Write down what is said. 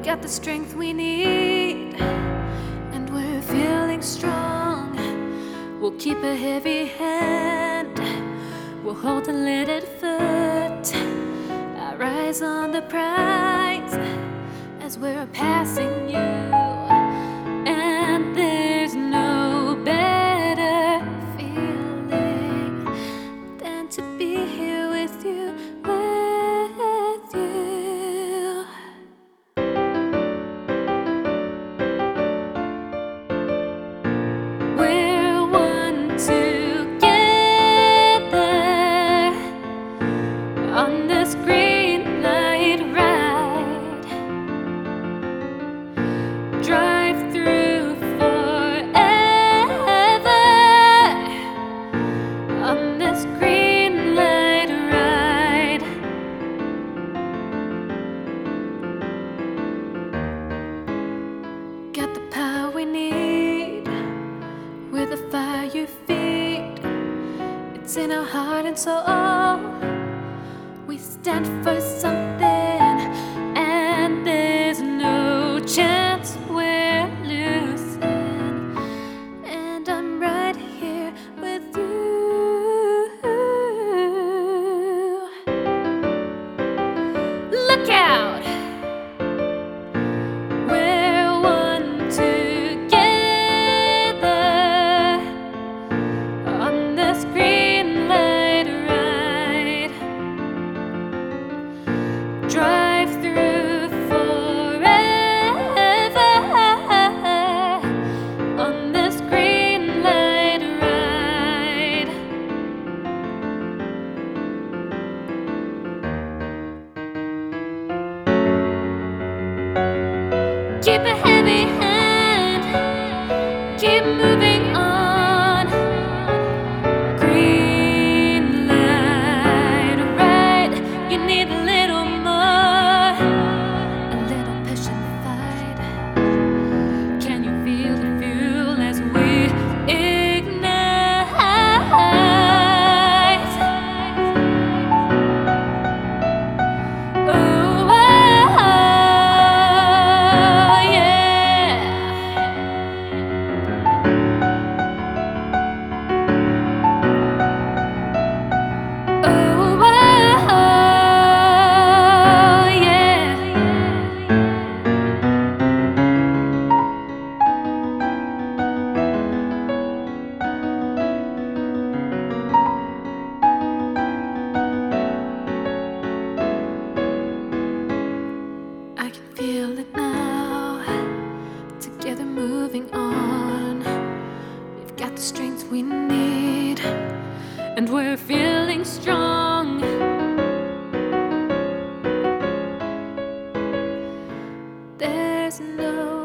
got the strength we need, and we're feeling strong. We'll keep a heavy hand, we'll hold a little foot. Our eyes on the prize as we're passing you, and there's no better feeling than to be here with you, with you. We're one together on this green light ride. Drive through forever on this green light ride. Got the power we need with the fire you feed. It's in our heart and soul. We stand for something, and there's no chance we're losing. And I'm right here with you. Look out! We're one together on this green light ride. Drive through forever on this green light ride. Keep a heavy hand, keep moving on. Green light ride, you need a little more, a little passion fight. Can you feel the fuel as we ignite? Oh, yeah. I can feel it now, together moving on. We've got the strength we need, and we're feeling strong. There's no